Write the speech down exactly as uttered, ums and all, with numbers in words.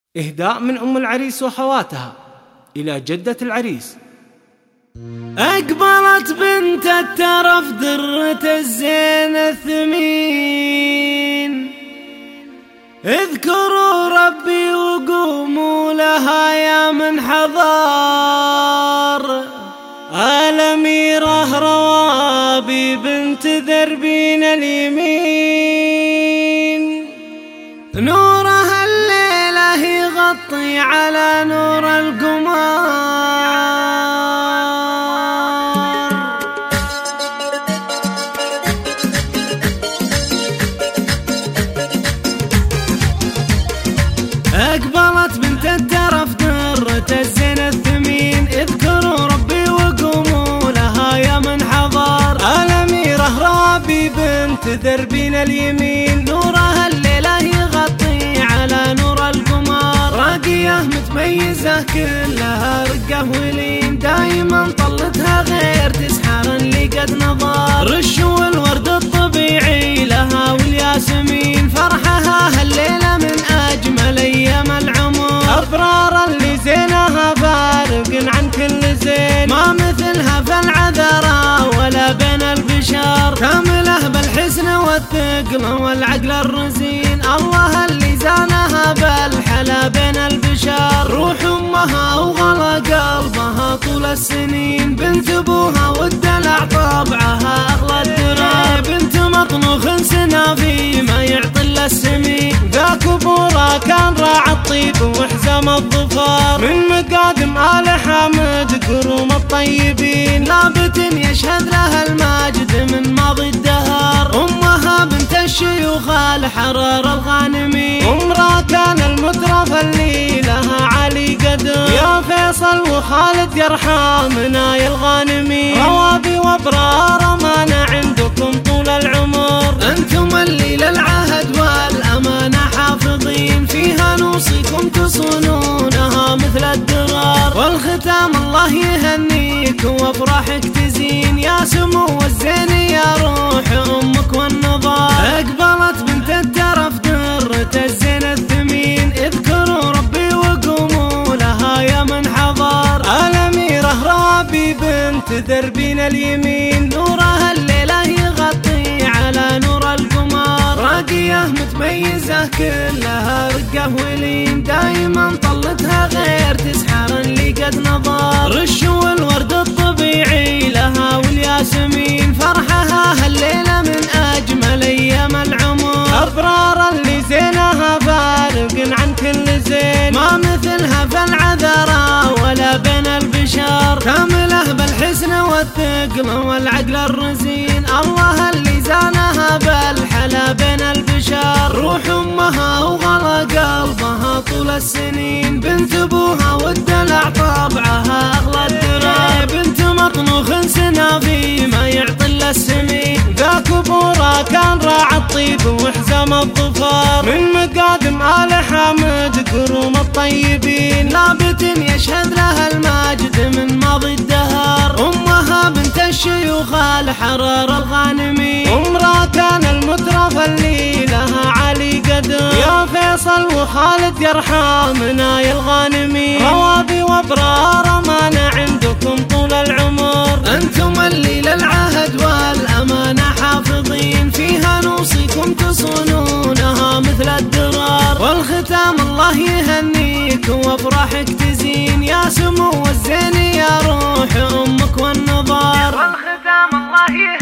إهداء من أم العريس وخواتها إلى جدة العريس. أقبلت بنت الترف درة الزين الثمين، اذكروا ربي وقوموا لها يا من حضار. الأميرة روابي بنت ذربين اليمين، نورها الليلة يغطي على نور القمر. أقبلت بنت الترف درة الزين الثمين، اذكروا ربي وقوموا لها يا من حضر. الأميرة روابي بنت ذربين اليمين، نورها الليلة يغطي على نور القمر. راقية متميزة كلها رقة ولين، دايما طلتها غير تسحر اللي قد نظر. رش والورد الطبيعي لها والياسمين، فرحها هالليلة من أجمل أيام العمر. أبرار اللي زينها فارق عن كل زين، ما مثلها في العذراء ولا بين البشر. كاملة بالحسن والثقل والعقل الرزين، الله اللي زانها بالحلا بين البشر. روح أمها وغلا قلبها طول السنين، بنت أبوها والدلع طبعها أغلى الدرار. بنت مطنوخ سنافي ما يعطي إلا السمين، ذاك أبورا كان راعى الطيب وحزام الظفار. من مقادم آل حامد قروم الطيبين، لابت يشهد لها الماجد من ماضي الدهر. أمها بنت الشيوخ الحرار الغانمين، أمرا كان المترف اللي لها علي قدر. يا فيصل وخالد يرحمنا يا الغانمين، روابي وابرار أمانة عندكم طول العمر. أنتم اللي للعهد والأمانة حافظين، فيها نوصيكم تصونونها مثل الدرار. والختام الله يهنيك وافراحك تزين، يا سمو الزين يا روح أمك والنظار. أقبلت بنت الترف درة الزين الثمين، اذكروا ربي وقوموا لها يا من حضر. الأميرة روابي بنت ذربين اليمين، نورها الليلة يغطي على نور القمر. راقية متميزة كلها رقة ولين، دايما طلتها غير تسحر اللي قد نظر. رش والورد الطبيعي لها والياسمين، فرحها هالليلة من أجمل أيام العمر. أبرار اللي زينها فارق عن كل زين، ما مثلها في العذراء ولا بين البشر. كاملة بالحسن والثقل والعقل الرزين، الله اللي زانها بالحلا بين البشر. روح أمها وغلا قلبها طول السنين، بنت أبوها والدلع طبعها أغلى الدرار. بنت مطنوخ سنافي ما يعطي إلا السمين، ذاك أبورا كان راعى الطيب وحزام الظفار. من مقادم آل حامد قروم الطيبين، لابت يشهد لها الماجد من ماضي الدهر. أمها بنت الشيوخ الحرار الغانمين، أمرا كان المترف اللي لها علي قدر. يا فيصل وخالد يرحمنا يا الغانمين، روابي وابرار أمانة عندكم طول العمر. أنتم اللي للعهد والأمانة حافظين، فيها نوصيكم تصونونها مثل الدرار. والختام الله يهنيك وافراحك تزين، يا سمو الزين يا روح أمك والنظار. والختام الله يهنيك